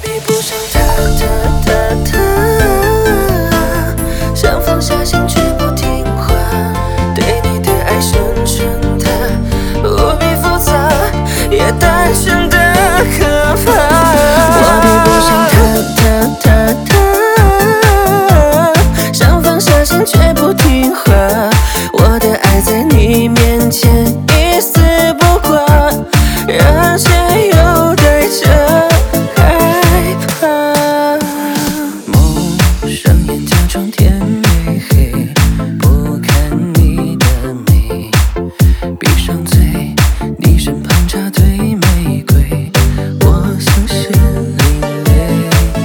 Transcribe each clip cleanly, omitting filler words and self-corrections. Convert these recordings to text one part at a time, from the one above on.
比不上他，想放下心却不听话，对你的爱深沉的无比复杂，也单纯的可怕。我比不上他，想放下心却不听话，我的爱在你面前一丝不挂，而且又带着害怕。梦上演假装甜美黑，不看你的美，闭上嘴，你身旁插堆玫瑰，我像是另类。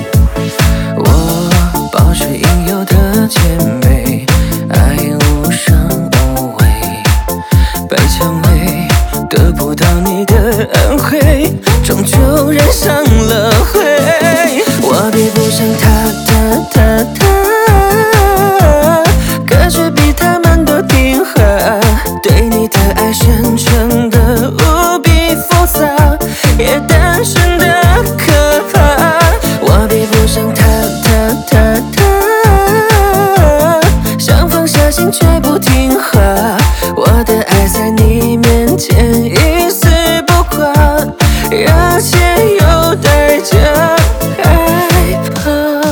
我保持应有的甜美，爱无伤无悔，白蔷薇得不到你的恩惠，终究染上了灰。我比不上他，可却比他们都听话，对你的爱深沉的无比复杂，也单纯的可怕。我比不上他，想放下心却不听话，我的爱在你面前一丝不挂，而且又带着害怕。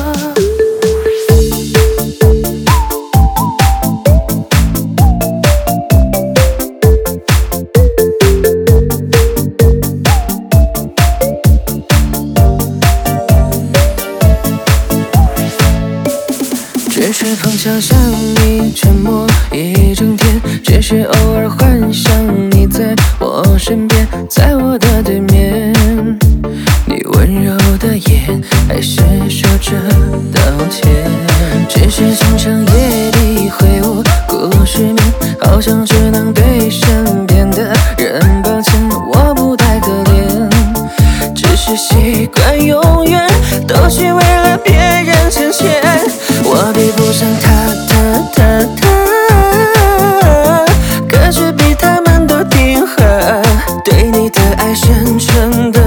只是碰巧想你沉默一整天，只是偶尔幻想你在我身边，在我的对面。你温柔的眼还是说着道歉，只是经常夜里挥舞故事面，好像只能对身边的人抱歉，我不太可怜，只是习惯永远都去为了别人成全。我比不上他，可却比他们都听话，对你的爱深沉的